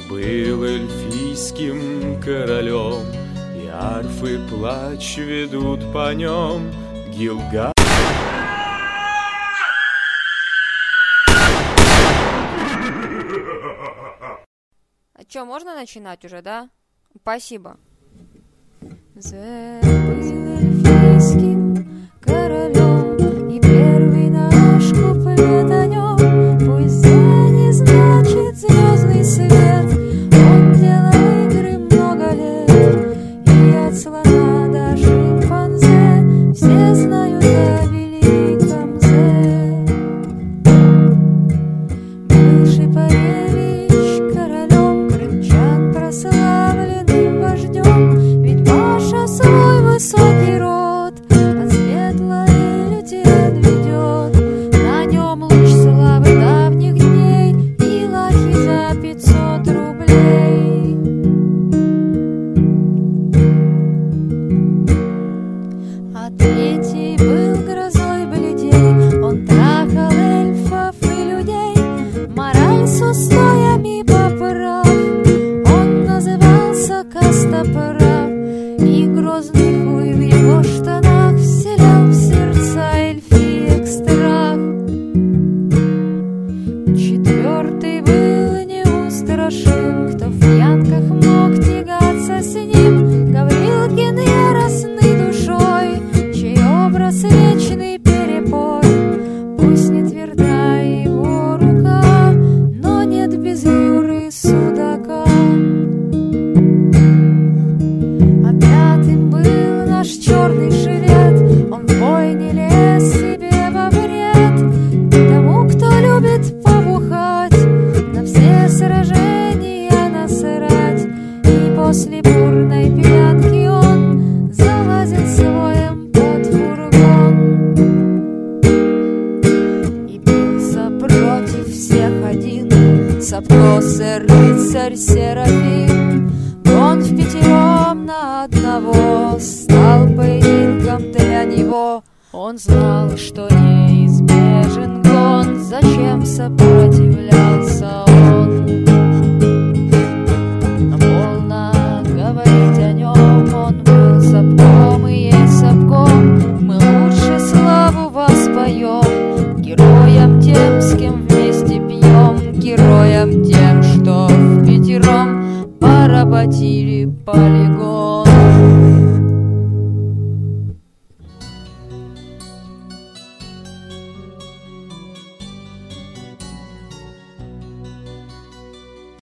был эльфийским королем, и арфы плач ведут по нем. Гилгад. А чё, можно начинать уже, да? Спасибо. Зед был эльфийским королем, и первый наш куплет о нем. Пусть Зе не значит звездный свет, он делал игры много лет, и от слона до шимпанзе все знают о великом Зе. Был Шипаревич королем, крымчан прославленным вождем, ведь Паша свой высокий род от светлой лютен ведет. На нем луч славы давних дней и лахи за 500 рублей. А третий был грозой бледей, он трахал эльфов и людей, мораль с устоями поправ, он назывался Костоправ, и грозный хуй в его штанах вселял в сердца эльфиек страх. Четвертый был неустрашим, кто в пьянках мог тягаться с ним, Гаврилкин яростной душой, чей образ вечный перепой. Пусть не тверда его рука, но нет без Юры Судака. А пятым был наш черный швед, он в бой не лез себе во вред. Тому, кто любит побухать, на все сражения насрать, и после бурной пьянки он залазит своим под фургон. И бился против всех один Сапкосер, рыцарь Серафим. Он впятером на одного стал поединком для него. Он знал, что неизбежен гон, зачем сопротивлялся он. Но полно говорить о нем, он был Сапком и есть Сапком. Мы лучше славу воспоем героям тем, с кем вместе пьем, героям тем, что впятером поработили полигон.